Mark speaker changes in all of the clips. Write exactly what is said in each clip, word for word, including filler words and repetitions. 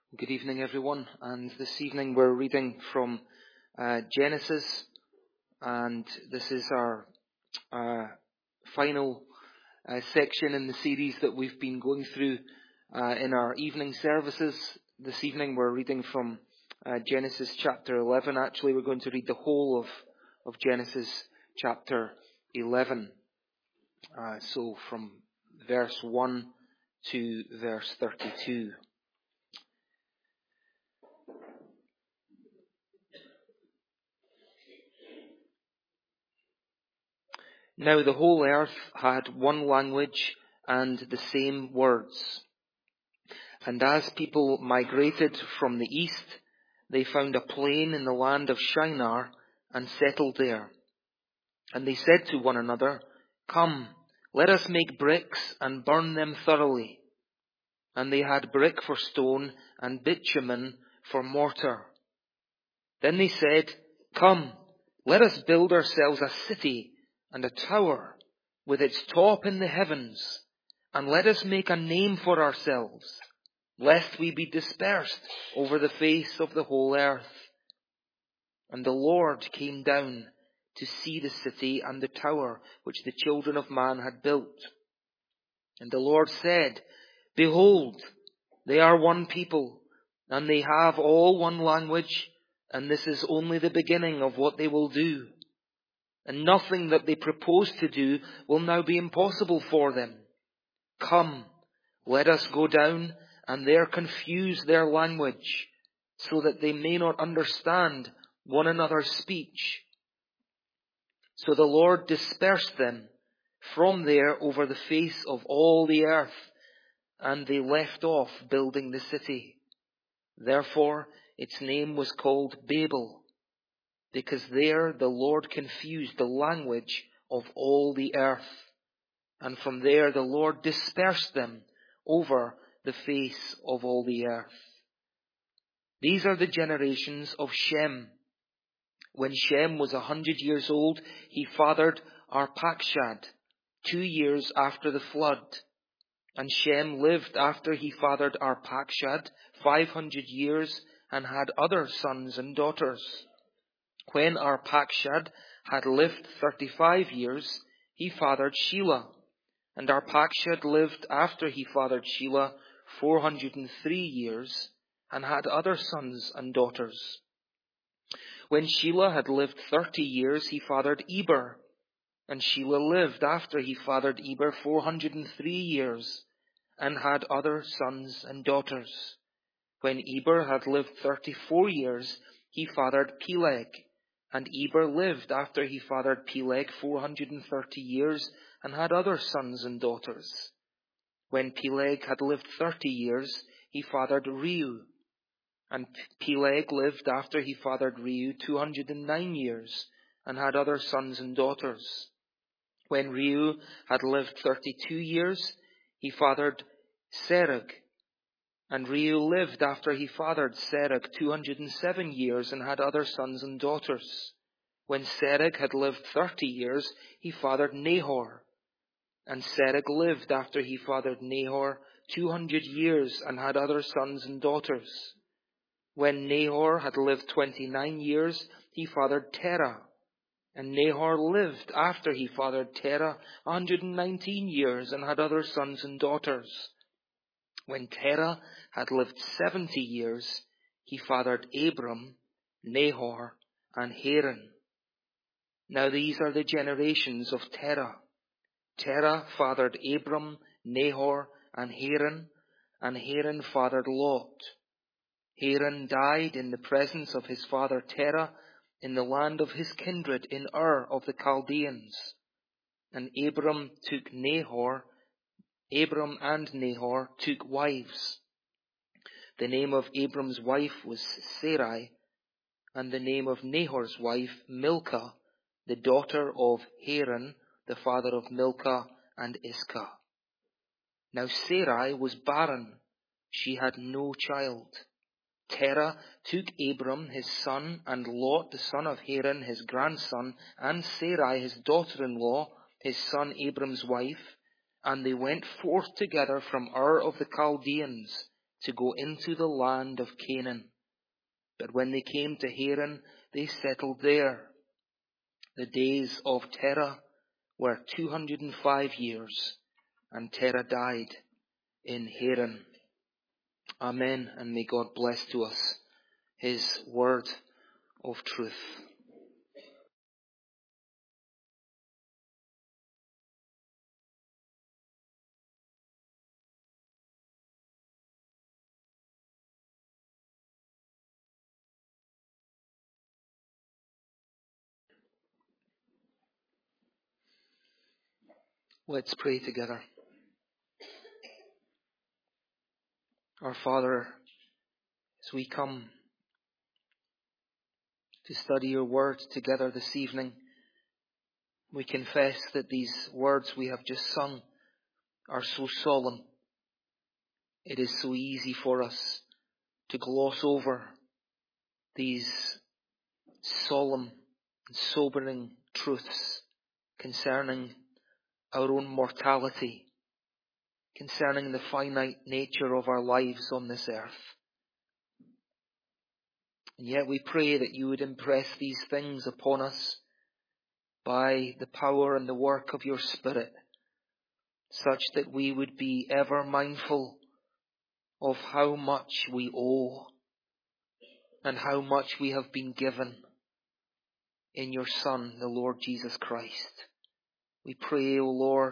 Speaker 1: Good evening, everyone. And this evening we're reading from uh, Genesis, and this is our uh, final uh, section in the series that we've been going through uh, in our evening services. This evening we're reading from uh, Genesis chapter eleven. Actually, we're going to read the whole of, of Genesis chapter eleven. Uh, so from verse one to verse thirty-two. Now the whole earth had one language and the same words. And as people migrated from the east, they found a plain in the land of Shinar and settled there. And they said to one another, "Come, let us make bricks and burn them thoroughly." And they had brick for stone and bitumen for mortar. Then they said, "Come, let us build ourselves a city and a tower with its top in the heavens, and let us make a name for ourselves, lest we be dispersed over the face of the whole earth." And the Lord came down to see the city and the tower which the children of man had built. And the Lord said, "Behold, they are one people, and they have all one language, and this is only the beginning of what they will do. And nothing that they propose to do will now be impossible for them. Come, let us go down and there confuse their language, so that they may not understand one another's speech." So the Lord dispersed them from there over the face of all the earth, and they left off building the city. Therefore its name was called Babel, because there the Lord confused the language of all the earth. And from there the Lord dispersed them over the face of all the earth. These are the generations of Shem. When Shem was a hundred years old, he fathered Arpachshad, two years after the flood. And Shem lived after he fathered Arpachshad five hundred years and had other sons and daughters. When Arpachshad had lived thirty-five years, he fathered Shelah. And Arpachshad lived after he fathered Shelah four hundred and three years, and had other sons and daughters. When Shelah had lived thirty years, he fathered Eber. And Shelah lived after he fathered Eber four hundred and three years, and had other sons and daughters. When Eber had lived thirty-four years, he fathered Peleg. And Eber lived after he fathered Peleg four hundred and thirty years, and had other sons and daughters. When Peleg had lived thirty years, he fathered Reu. And Peleg lived after he fathered Reu two hundred and nine years, and had other sons and daughters. When Reu had lived thirty-two years, he fathered Serug. And Reu lived after he fathered Serug two hundred and seven years, and had other sons and daughters. When Serug had lived thirty years, he fathered Nahor. And Serug lived after he fathered Nahor two hundred years, and had other sons and daughters. When Nahor had lived twenty-nine years, he fathered Terah. And Nahor lived after he fathered Terah one hundred and nineteen years, and had other sons and daughters. When Terah had lived seventy years, he fathered Abram, Nahor, and Haran. Now these are the generations of Terah. Terah fathered Abram, Nahor, and Haran, and Haran fathered Lot. Haran died in the presence of his father Terah in the land of his kindred in Ur of the Chaldeans. And Abram took Nahor, Abram and Nahor took wives. The name of Abram's wife was Sarai, and the name of Nahor's wife Milcah, the daughter of Haran, the father of Milcah and Iscah. Now Sarai was barren, she had no child. Terah took Abram his son, and Lot the son of Haran his grandson, and Sarai his daughter-in-law, his son Abram's wife, and they went forth together from Ur of the Chaldeans to go into the land of Canaan. But when they came to Haran, they settled there. The days of Terah were two hundred and five years, and Terah died in Haran. Amen, and may God bless to us His word of truth. Let's pray together. Our Father, as we come to study your word together this evening, we confess that these words we have just sung are so solemn. It is so easy for us to gloss over these solemn and sobering truths concerning our own mortality, concerning the finite nature of our lives on this earth. And yet we pray that you would impress these things upon us by the power and the work of your Spirit, such that we would be ever mindful of how much we owe and how much we have been given in your Son, the Lord Jesus Christ. We pray, O Lord,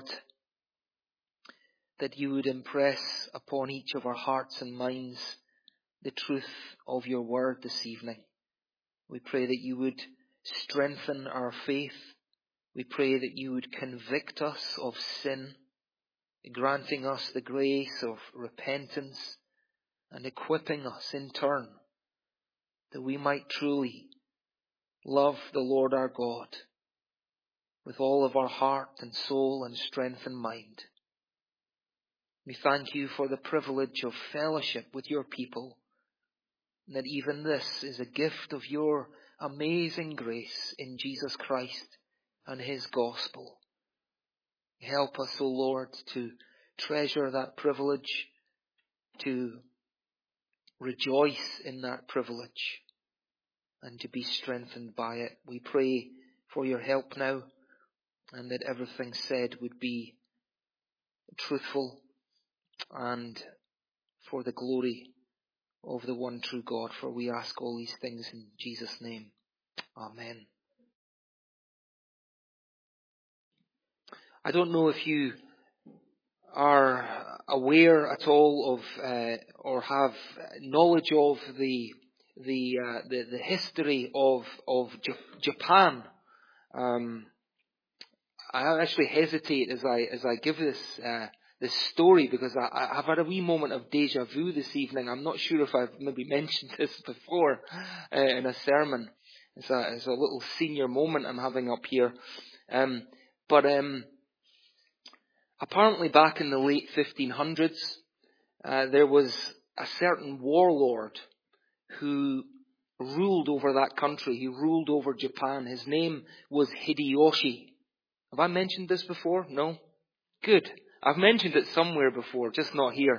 Speaker 1: that you would impress upon each of our hearts and minds the truth of your word this evening. We pray that you would strengthen our faith. We pray that you would convict us of sin, granting us the grace of repentance and equipping us in turn that we might truly love the Lord our God with all of our heart and soul and strength and mind. We thank you for the privilege of fellowship with your people, and that even this is a gift of your amazing grace in Jesus Christ and his gospel. Help us, O Lord, to treasure that privilege, to rejoice in that privilege, and to be strengthened by it. We pray for your help now, and that everything said would be truthful and for the glory of the one true God. For we ask all these things in Jesus' name. Amen. I don't know if you are aware at all of uh, or have knowledge of the the uh, the, the history of of J- Japan. Um, I actually hesitate as I as I give this uh, this story because I, I've had a wee moment of deja vu this evening. I'm not sure if I've maybe mentioned this before uh, in a sermon. It's a it's a little senior moment I'm having up here, um, but. Um, Apparently back in the late fifteen hundreds, uh, there was a certain warlord who ruled over that country. He ruled over Japan. His name was Hideyoshi. Have I mentioned this before? No? Good. I've mentioned it somewhere before, just not here.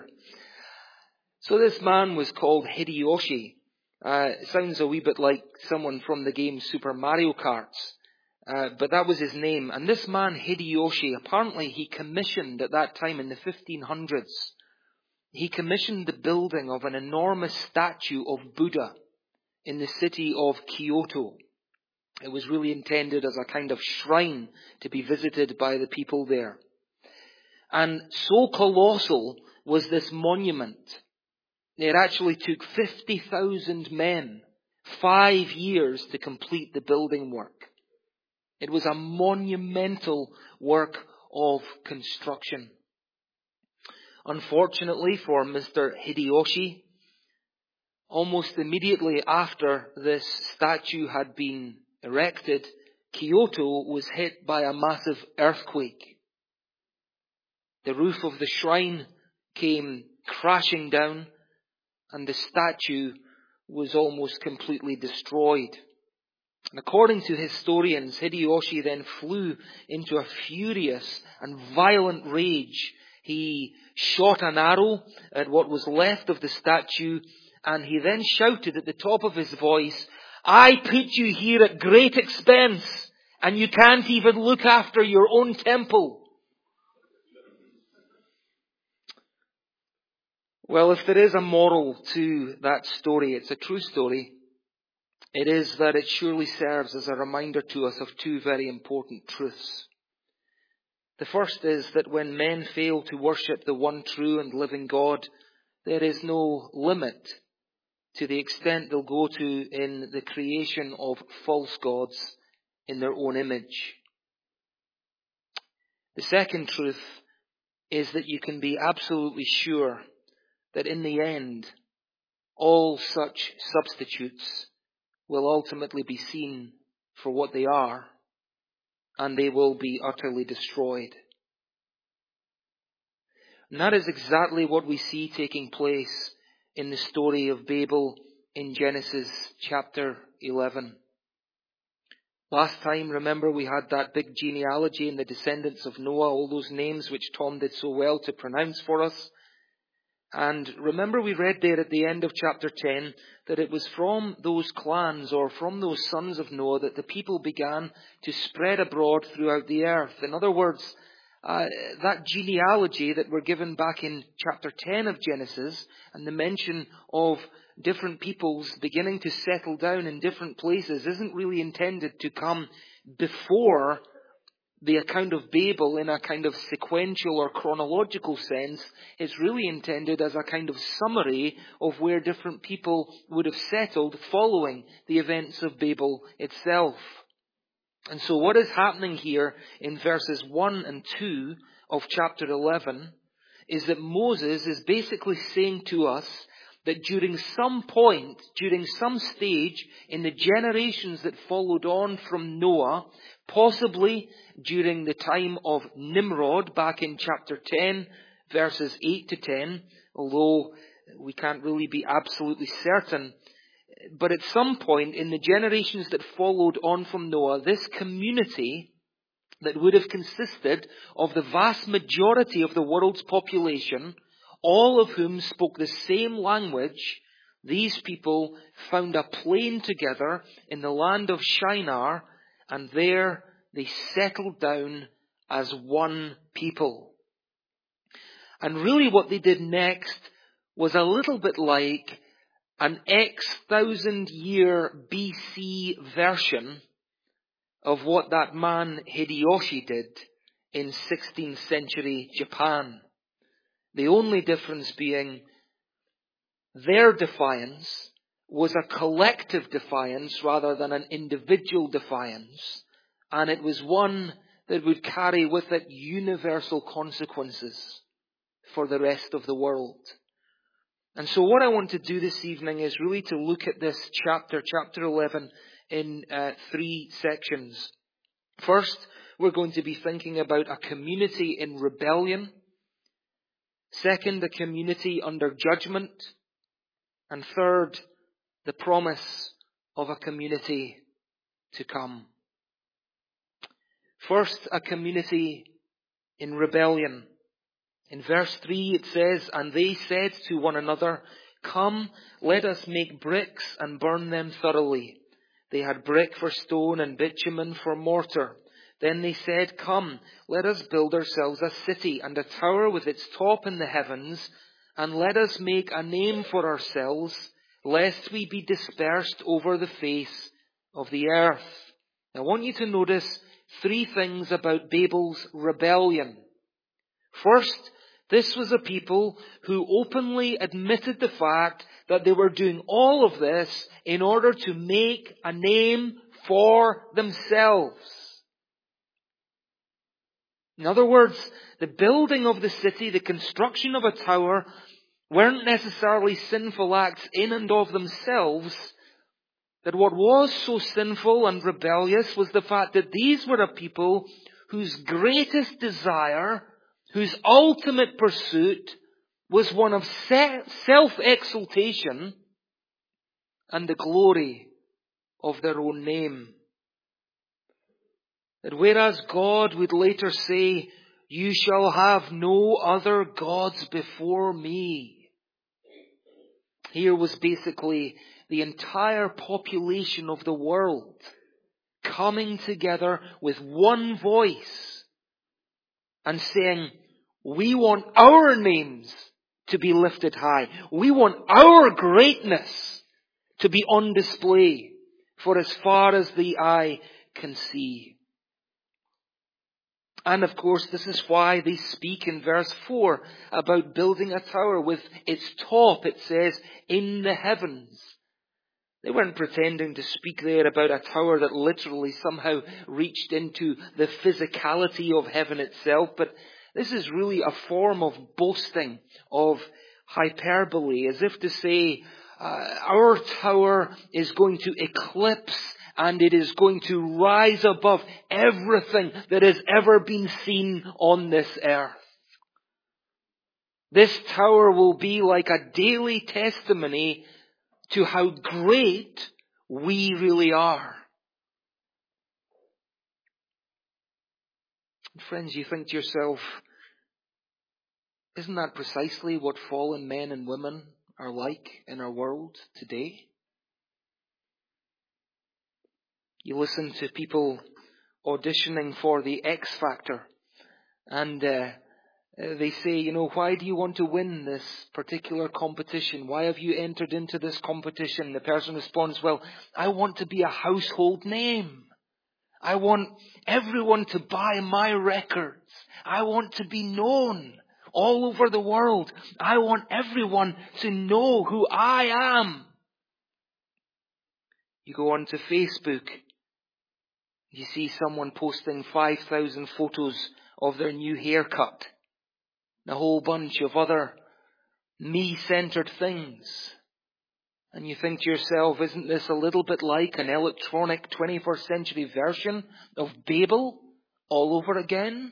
Speaker 1: So this man was called Hideyoshi. Uh, it sounds a wee bit like someone from the game Super Mario Kart. Uh, but that was his name. And this man, Hideyoshi, apparently he commissioned at that time in the fifteen hundreds, he commissioned the building of an enormous statue of Buddha in the city of Kyoto. It was really intended as a kind of shrine to be visited by the people there. And so colossal was this monument, it actually took fifty thousand men five years to complete the building work. It was a monumental work of construction. Unfortunately for Mister Hideyoshi, almost immediately after this statue had been erected, Kyoto was hit by a massive earthquake. The roof of the shrine came crashing down, and the statue was almost completely destroyed. According to historians, Hideyoshi then flew into a furious and violent rage. He shot an arrow at what was left of the statue, and he then shouted at the top of his voice, "I put you here at great expense, and you can't even look after your own temple." Well, if there is a moral to that story, it's a true story. It is that it surely serves as a reminder to us of two very important truths. The first is that when men fail to worship the one true and living God, there is no limit to the extent they'll go to in the creation of false gods in their own image. The second truth is that you can be absolutely sure that in the end, all such substitutes will ultimately be seen for what they are, and they will be utterly destroyed. And that is exactly what we see taking place in the story of Babel in Genesis chapter eleven. Last time, remember, we had that big genealogy and the descendants of Noah, all those names which Tom did so well to pronounce for us. And remember, we read there at the end of chapter ten that it was from those clans or from those sons of Noah that the people began to spread abroad throughout the earth. In other words, uh, that genealogy that we're given back in chapter ten of Genesis and the mention of different peoples beginning to settle down in different places isn't really intended to come before the account of Babel in a kind of sequential or chronological sense. It's really intended as a kind of summary of where different people would have settled following the events of Babel itself. And so what is happening here in verses one and two of chapter eleven is that Moses is basically saying to us that during some point, during some stage in the generations that followed on from Noah, possibly during the time of Nimrod back in chapter ten, verses eight to ten, although we can't really be absolutely certain, but at some point in the generations that followed on from Noah, this community that would have consisted of the vast majority of the world's population, all of whom spoke the same language, these people found a plain together in the land of Shinar, and there they settled down as one people. And really what they did next was a little bit like an X thousand year B C version of what that man Hideyoshi did in sixteenth century Japan. The only difference being their defiance was a collective defiance rather than an individual defiance. And it was one that would carry with it universal consequences for the rest of the world. And so what I want to do this evening is really to look at this chapter, chapter eleven, in uh, three sections. First, we're going to be thinking about a community in rebellion. Second, a community under judgment. And third, the promise of a community to come. First, a community in rebellion. In verse three it says, "And they said to one another, 'Come, let us make bricks and burn them thoroughly.' They had brick for stone and bitumen for mortar. Then they said, 'Come, let us build ourselves a city and a tower with its top in the heavens, and let us make a name for ourselves, lest we be dispersed over the face of the earth.'" I want you to notice three things about Babel's rebellion. First, this was a people who openly admitted the fact that they were doing all of this in order to make a name for themselves. In other words, the building of the city, the construction of a tower, weren't necessarily sinful acts in and of themselves. That what was so sinful and rebellious was the fact that these were a people whose greatest desire, whose ultimate pursuit, was one of self-exaltation and the glory of their own name. That whereas God would later say, You shall have no other gods before me. Here was basically the entire population of the world coming together with one voice and saying, we want our names to be lifted high. We want our greatness to be on display for as far as the eye can see. And of course, this is why they speak in verse four about building a tower with its top, it says, in the heavens. They weren't pretending to speak there about a tower that literally somehow reached into the physicality of heaven itself, but this is really a form of boasting, of hyperbole, as if to say, uh, our tower is going to eclipse and it is going to rise above everything that has ever been seen on this earth. This tower will be like a daily testimony to how great we really are. Friends, you think to yourself, isn't that precisely what fallen men and women are like in our world today? You listen to people auditioning for the X Factor, and uh, they say, you know, why do you want to win this particular competition? Why have you entered into this competition? The person responds, well, I want to be a household name. I want everyone to buy my records. I want to be known all over the world. I want everyone to know who I am. You go onto Facebook. You see someone posting five thousand photos of their new haircut. A whole bunch of other me-centered things. And you think to yourself, isn't this a little bit like an electronic twenty-first century version of Babel all over again?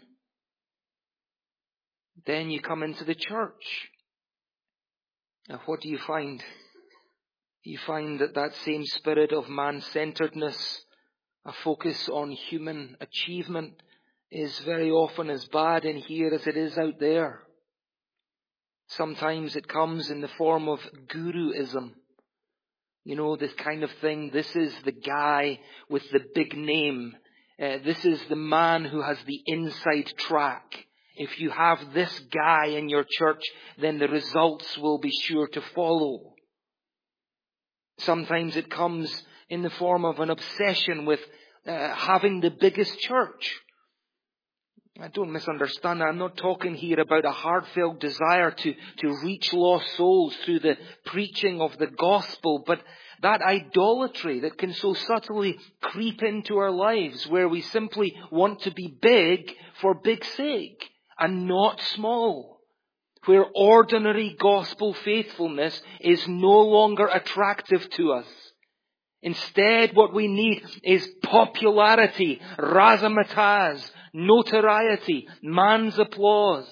Speaker 1: Then you come into the church. Now what do you find? You find that that same spirit of man-centeredness, a focus on human achievement, is very often as bad in here as it is out there. Sometimes it comes in the form of guruism. You know, this kind of thing. This is the guy with the big name. Uh, this is the man who has the inside track. If you have this guy in your church, then the results will be sure to follow. Sometimes it comes in the form of an obsession with uh, having the biggest church. I don't misunderstand. I'm not talking here about a heartfelt desire to, to reach lost souls through the preaching of the gospel, but that idolatry that can so subtly creep into our lives, where we simply want to be big for big's sake and not small, where ordinary gospel faithfulness is no longer attractive to us. Instead, what we need is popularity, razzmatazz, notoriety, man's applause.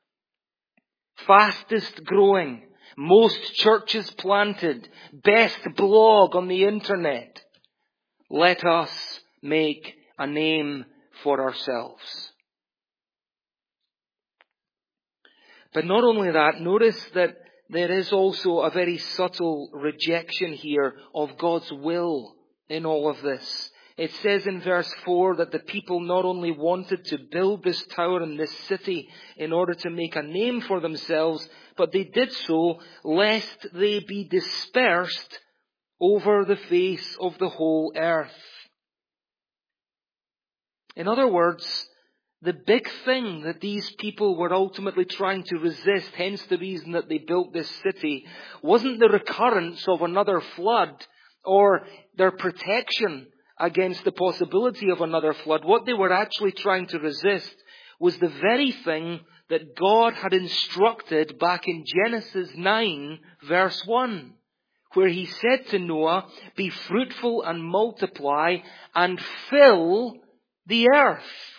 Speaker 1: Fastest growing, most churches planted, best blog on the internet. Let us make a name for ourselves. But not only that, notice that there is also a very subtle rejection here of God's will in all of this. It says in verse four that the people not only wanted to build this tower in this city in order to make a name for themselves, but they did so lest they be dispersed over the face of the whole earth. In other words, the big thing that these people were ultimately trying to resist, hence the reason that they built this city, wasn't the recurrence of another flood or their protection against the possibility of another flood. What they were actually trying to resist was the very thing that God had instructed back in Genesis nine, verse one, where He said to Noah, "Be fruitful and multiply and fill the earth."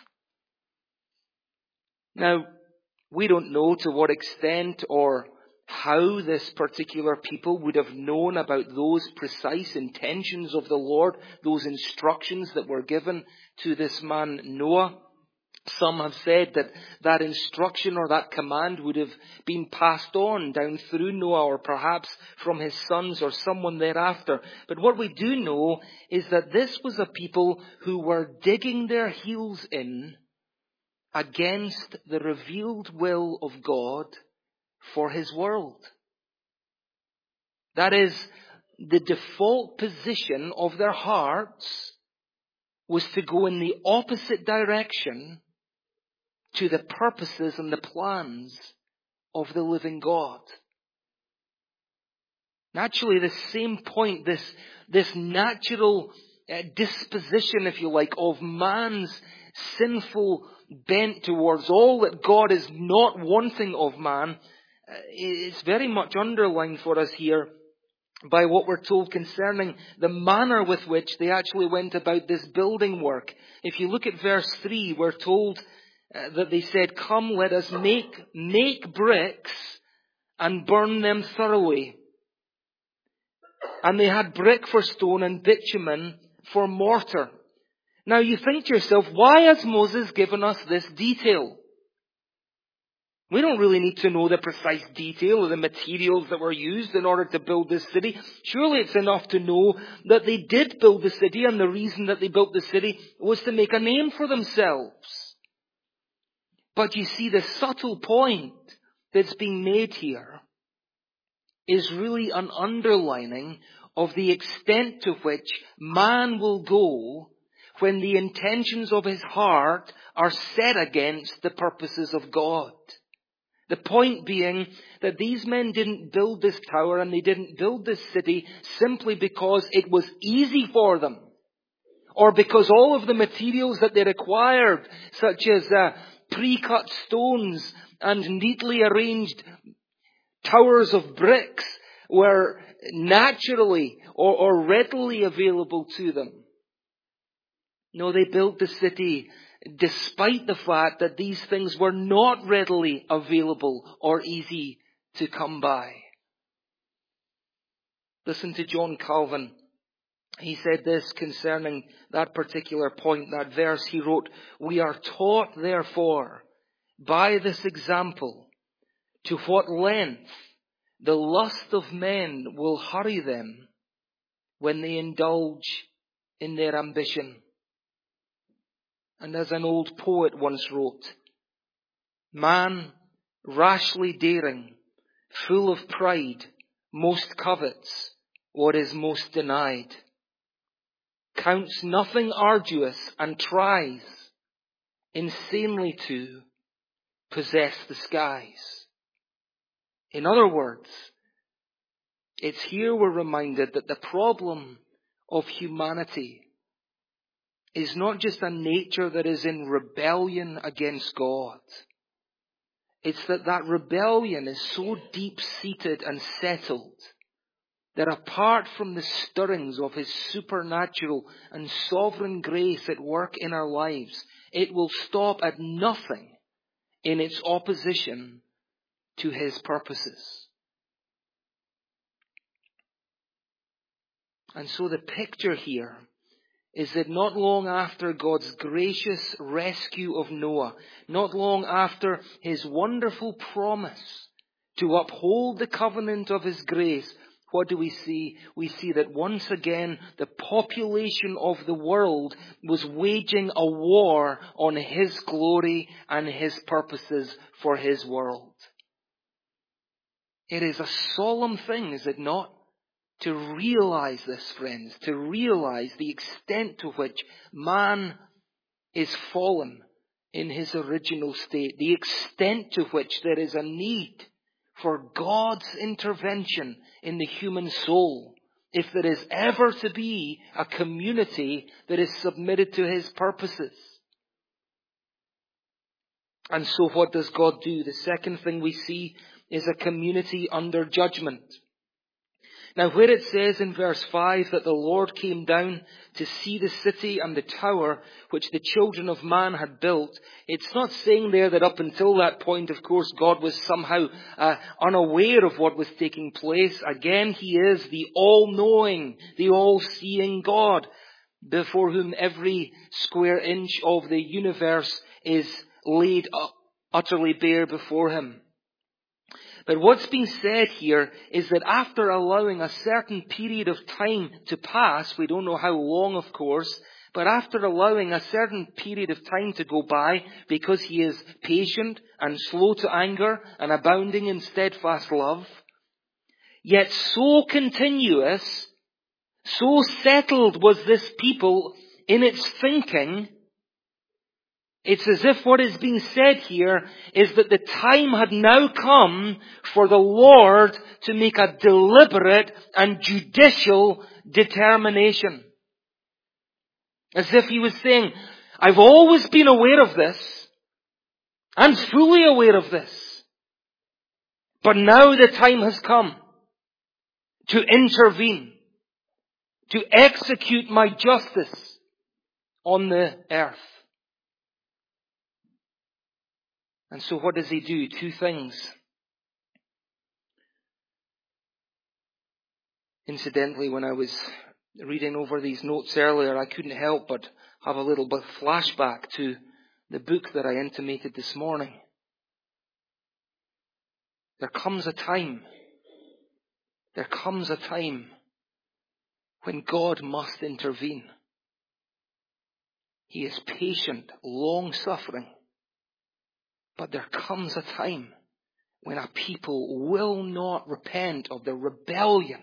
Speaker 1: Now, we don't know to what extent or how this particular people would have known about those precise intentions of the Lord, those instructions that were given to this man Noah. Some have said that that instruction or that command would have been passed on down through Noah, or perhaps from his sons or someone thereafter. But what we do know is that this was a people who were digging their heels in against the revealed will of God for his world. That is, the default position of their hearts was to go in the opposite direction to the purposes and the plans of the living God. Naturally, the same point, this, this natural uh, disposition, if you like, of man's sinful bent towards all that God is not wanting of man, uh, is very much underlined for us here by what we're told concerning the manner with which they actually went about this building work. If you look at verse three, we're told uh, that they said, "Come, let us make, make bricks and burn them thoroughly." And they had brick for stone and bitumen for mortar. Now you think to yourself, why has Moses given us this detail? We don't really need to know the precise detail of the materials that were used in order to build this city. Surely it's enough to know that they did build the city, and the reason that they built the city was to make a name for themselves. But you see, the subtle point that's being made here is really an underlining of the extent to which man will go when the intentions of his heart are set against the purposes of God. The point being that these men didn't build this tower and they didn't build this city simply because it was easy for them, or because all of the materials that they required, such as uh, pre-cut stones and neatly arranged towers of bricks, were naturally or, or readily available to them. No, they built the city despite the fact that these things were not readily available or easy to come by. Listen to John Calvin. He said this concerning that particular point, that verse. He wrote, "We are taught, therefore, by this example, to what length the lust of men will hurry them when they indulge in their ambition." And as an old poet once wrote, "Man, rashly daring, full of pride, most covets what is most denied, counts nothing arduous and tries insanely to possess the skies." In other words, it's here we're reminded that the problem of humanity is not just a nature that is in rebellion against God. It's that that rebellion is so deep-seated and settled that apart from the stirrings of His supernatural and sovereign grace at work in our lives, it will stop at nothing in its opposition to His purposes. And so the picture here is that not long after God's gracious rescue of Noah, not long after His wonderful promise to uphold the covenant of His grace, what do we see? We see that once again the population of the world was waging a war on His glory and His purposes for His world. It is a solemn thing, is it not? To realize this, friends, to realize the extent to which man is fallen in his original state, the extent to which there is a need for God's intervention in the human soul, if there is ever to be a community that is submitted to His purposes. And so what does God do? The second thing we see is a community under judgment. Now, where it says in verse five that the Lord came down to see the city and the tower which the children of man had built, it's not saying there that up until that point, of course, God was somehow uh, unaware of what was taking place. Again, He is the all-knowing, the all-seeing God, before whom every square inch of the universe is laid utterly bare before him. But what's being said here is that after allowing a certain period of time to pass, we don't know how long, of course, but after allowing a certain period of time to go by, because he is patient and slow to anger and abounding in steadfast love, yet so continuous, so settled was this people in its thinking, it's as if what is being said here is that the time had now come for the Lord to make a deliberate and judicial determination. As if he was saying, I've always been aware of this, and fully aware of this, but now the time has come to intervene, to execute my justice on the earth. And so what does he do? Two things. Incidentally, when I was reading over these notes earlier, I couldn't help but have a little bit of flashback to the book that I intimated this morning. There comes a time, there comes a time when God must intervene. He is patient, long-suffering. But there comes a time when a people will not repent of their rebellion,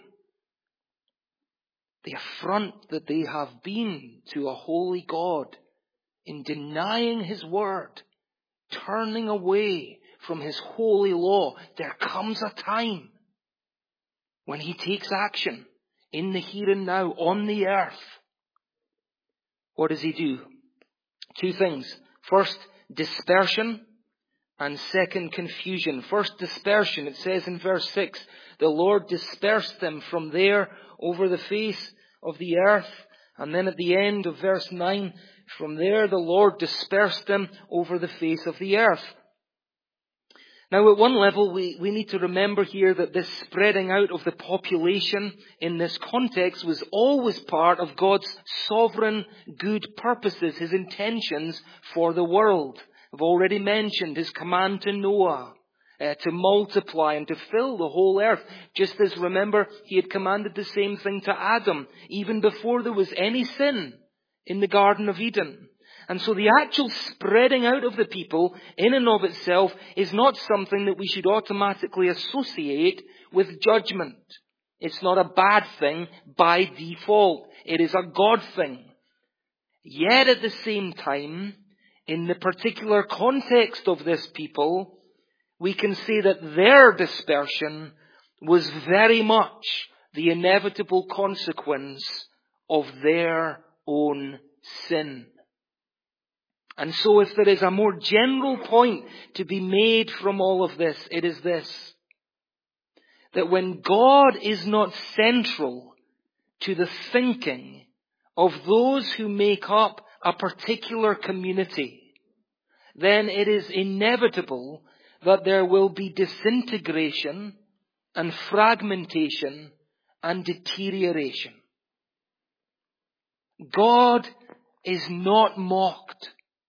Speaker 1: the affront that they have been to a holy God in denying His word, turning away from His holy law. There comes a time when He takes action in the here and now on the earth. What does He do? Two things. First, dispersion. And second, confusion. First, dispersion. It says in verse six, the Lord dispersed them from there over the face of the earth. And then at the end of verse nine, from there the Lord dispersed them over the face of the earth. Now at one level we, we need to remember here that this spreading out of the population in this context was always part of God's sovereign good purposes, His intentions for the world. I've already mentioned His command to Noah uh, to multiply and to fill the whole earth. Just as, remember, He had commanded the same thing to Adam, even before there was any sin in the Garden of Eden. And so the actual spreading out of the people in and of itself is not something that we should automatically associate with judgment. It's not a bad thing by default. It is a God thing. Yet at the same time, in the particular context of this people, we can say that their dispersion was very much the inevitable consequence of their own sin. And so if there is a more general point to be made from all of this, it is this: that when God is not central to the thinking of those who make up a particular community, then it is inevitable that there will be disintegration and fragmentation and deterioration. God is not mocked.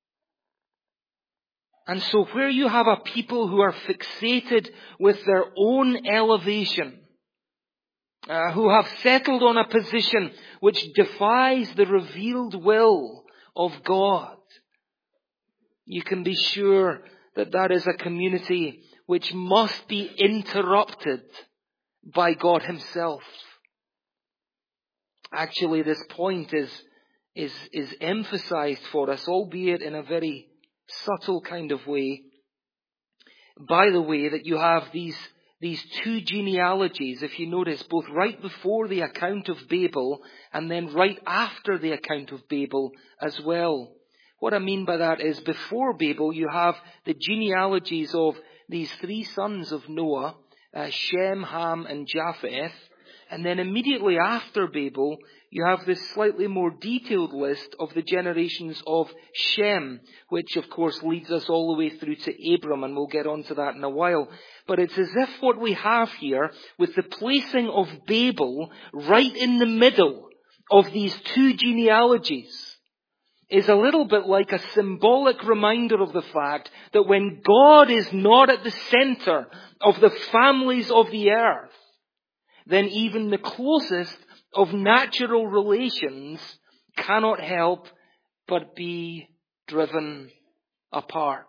Speaker 1: And so where you have a people who are fixated with their own elevation, uh, who have settled on a position which defies the revealed will of God, you can be sure that that is a community which must be interrupted by God Himself. Actually, this point is, is, is emphasized for us, albeit in a very subtle kind of way, by the way that you have these, these two genealogies, if you notice, both right before the account of Babel and then right after the account of Babel as well. What I mean by that is, before Babel you have the genealogies of these three sons of Noah, uh, Shem, Ham and Japheth. And then immediately after Babel, you have this slightly more detailed list of the generations of Shem, which of course leads us all the way through to Abram, and we'll get onto that in a while. But it's as if what we have here, with the placing of Babel right in the middle of these two genealogies, is a little bit like a symbolic reminder of the fact that when God is not at the center of the families of the earth, then even the closest of natural relations cannot help but be driven apart.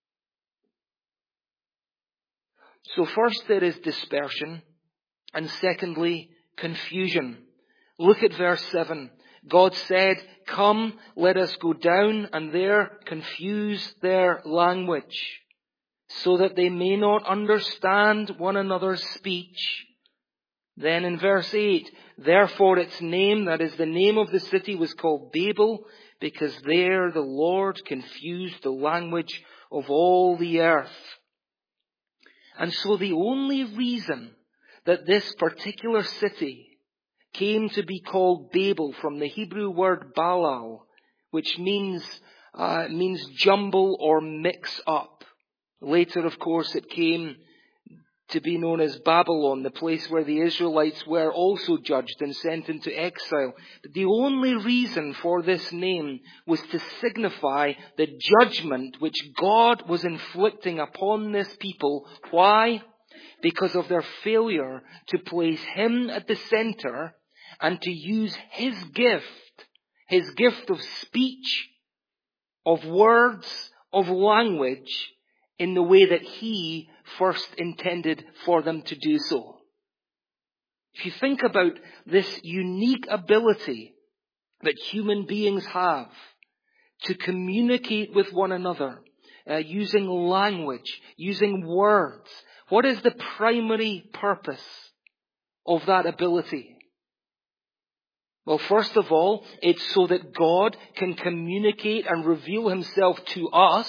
Speaker 1: So first there is dispersion, and secondly, confusion. Look at verse seven. God said, "Come, let us go down and there confuse their language, so that they may not understand one another's speech." Then in verse eight, "Therefore its name," that is the name of the city, "was called Babel, because there the Lord confused the language of all the earth." And so the only reason that this particular city came to be called Babel from the Hebrew word balal, which means uh, means jumble or mix up. Later, of course, it came to be known as Babylon, the place where the Israelites were also judged and sent into exile. But the only reason for this name was to signify the judgment which God was inflicting upon this people. Why? Because of their failure to place Him at the center and to use His gift, His gift of speech, of words, of language, in the way that He first intended for them to do so. If you think about this unique ability that human beings have to communicate with one another, uh, using language, using words, what is the primary purpose of that ability? Well, first of all, it's so that God can communicate and reveal Himself to us.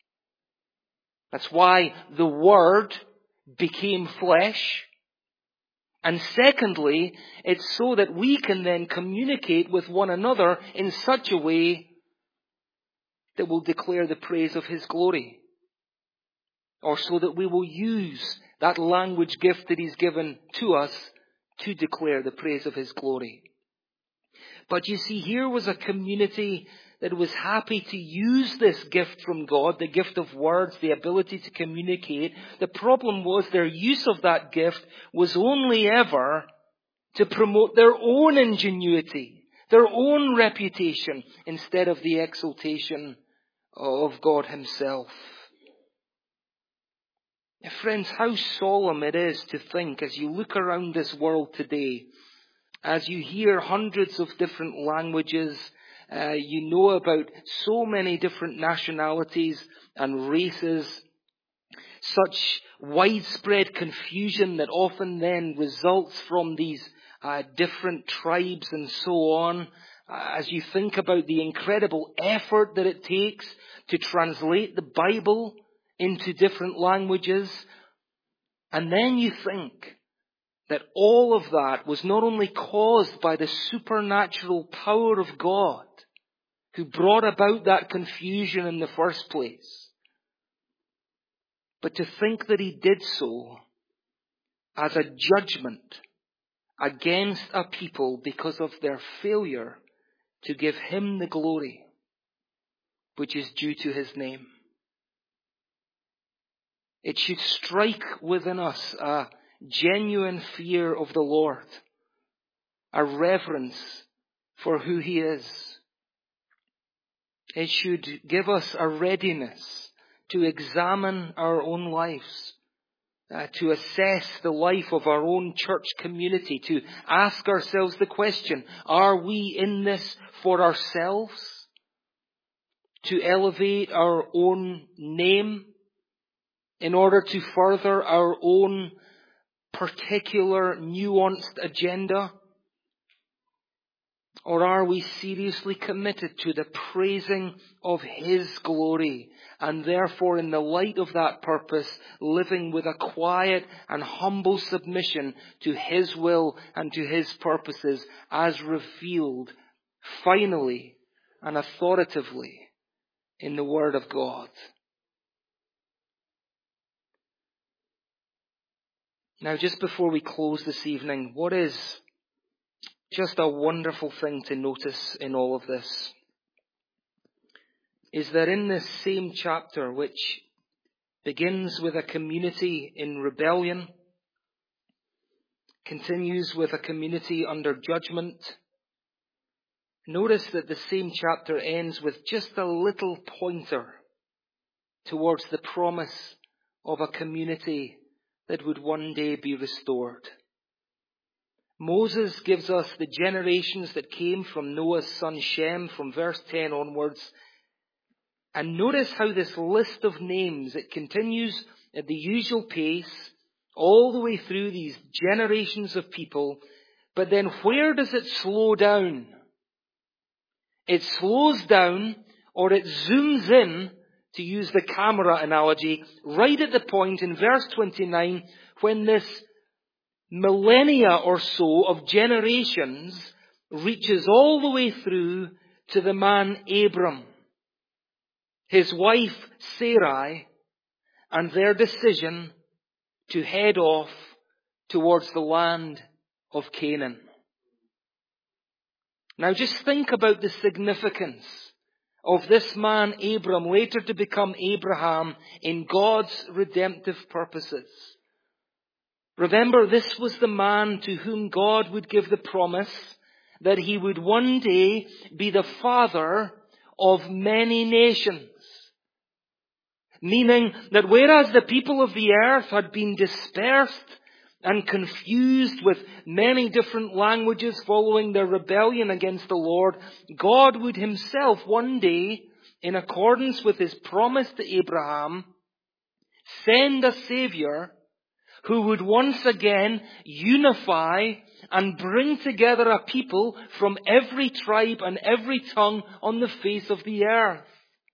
Speaker 1: That's why the Word became flesh. And secondly, it's so that we can then communicate with one another in such a way that will declare the praise of His glory. Or so that we will use that language gift that He's given to us to declare the praise of His glory. But you see, here was a community that was happy to use this gift from God, the gift of words, the ability to communicate. The problem was their use of that gift was only ever to promote their own ingenuity, their own reputation, instead of the exaltation of God Himself. Friends, how solemn it is to think, as you look around this world today, as you hear hundreds of different languages, uh, you know about so many different nationalities and races, such widespread confusion that often then results from these uh, different tribes and so on. Uh, as you think about the incredible effort that it takes to translate the Bible into different languages, and then you think that all of that was not only caused by the supernatural power of God, who brought about that confusion in the first place, but to think that He did so as a judgment against a people because of their failure to give Him the glory which is due to His name. It should strike within us a genuine fear of the Lord, a reverence for who He is. It should give us a readiness to examine our own lives, uh, to assess the life of our own church community, to ask ourselves the question, are we in this for ourselves? To elevate our own name in order to further our own particular nuanced agenda? Or are we seriously committed to the praising of His glory, and therefore in the light of that purpose living with a quiet and humble submission to His will and to His purposes as revealed finally and authoritatively in the Word of God? Now, just before we close this evening, what is just a wonderful thing to notice in all of this? is that in this same chapter, which begins with a community in rebellion, continues with a community under judgment, notice that the same chapter ends with just a little pointer towards the promise of a community that would one day be restored. Moses gives us the generations that came from Noah's son Shem from verse ten onwards. And notice how this list of names, it continues at the usual pace all the way through these generations of people. But then where does it slow down? It slows down, or it zooms in, to use the camera analogy, right at the point in verse twenty-nine when this millennia or so of generations reaches all the way through to the man Abram, his wife Sarai, and their decision to head off towards the land of Canaan. Now just think about the significance of this man Abram, later to become Abraham, in God's redemptive purposes. Remember, this was the man to whom God would give the promise that he would one day be the father of many nations. Meaning that whereas the people of the earth had been dispersed and confused with many different languages following their rebellion against the Lord, God would himself one day, in accordance with his promise to Abraham, send a Savior who would once again unify and bring together a people from every tribe and every tongue on the face of the earth.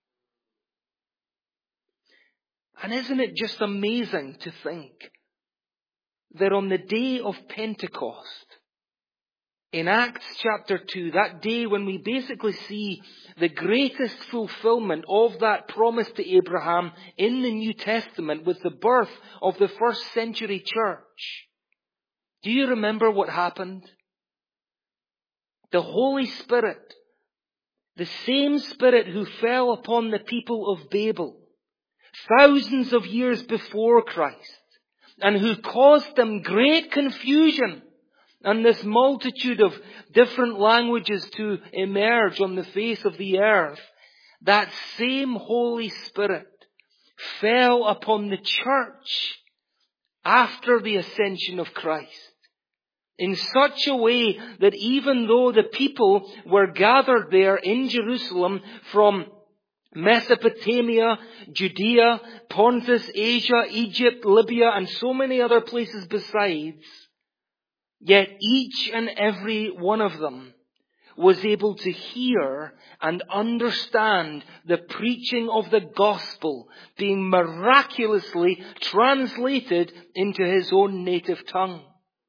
Speaker 1: And isn't it just amazing to think that on the day of Pentecost, in Acts chapter two, that day when we basically see the greatest fulfillment of that promise to Abraham in the New Testament with the birth of the first century church. Do you remember what happened? The Holy Spirit, the same Spirit who fell upon the people of Babel thousands of years before Christ, and who caused them great confusion and this multitude of different languages to emerge on the face of the earth, that same Holy Spirit fell upon the church after the ascension of Christ in such a way that even though the people were gathered there in Jerusalem from Mesopotamia, Judea, Pontus, Asia, Egypt, Libya, and so many other places besides, yet each and every one of them was able to hear and understand the preaching of the gospel being miraculously translated into his own native tongue.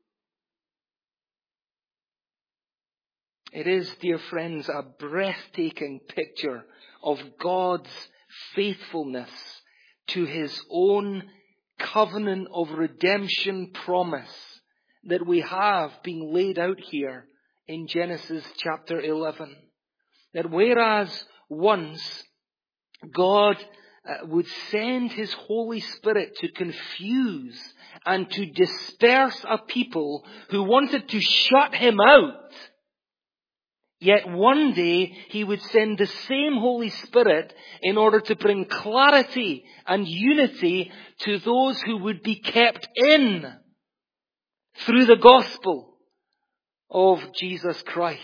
Speaker 1: It is, dear friends, a breathtaking picture of God's faithfulness to his own covenant of redemption promise that we have being laid out here in Genesis chapter eleven. That whereas once God uh, would send his Holy Spirit to confuse and to disperse a people who wanted to shut him out, yet one day he would send the same Holy Spirit in order to bring clarity and unity to those who would be kept in through the gospel of Jesus Christ.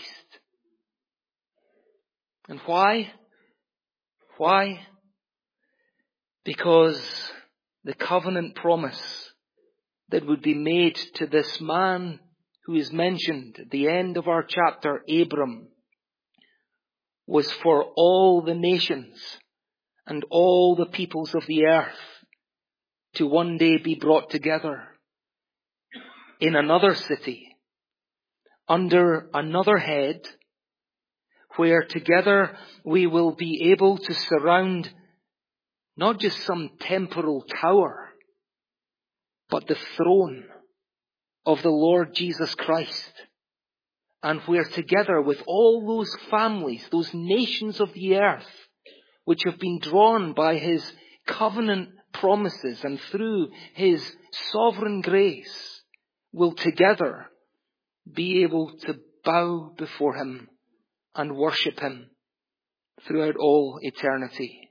Speaker 1: And why? Why? Because the covenant promise that would be made to this man who is mentioned at the end of our chapter, Abram, was for all the nations and all the peoples of the earth to one day be brought together in another city, under another head, where together we will be able to surround not just some temporal tower, but the throne of the Lord Jesus Christ. And where together with all those families, those nations of the earth, which have been drawn by his covenant promises and through his sovereign grace, will together be able to bow before him and worship him throughout all eternity.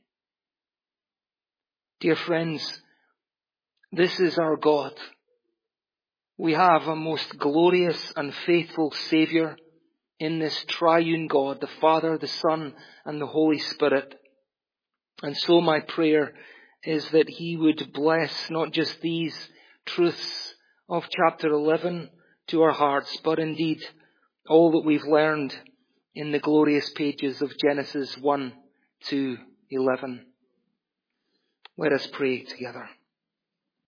Speaker 1: Dear friends, this is our God. We have a most glorious and faithful Saviour in this triune God, the Father, the Son, and the Holy Spirit. And so my prayer is that he would bless not just these truths of chapter eleven to our hearts, but indeed all that we've learned in the glorious pages of Genesis one to eleven. Let us pray together.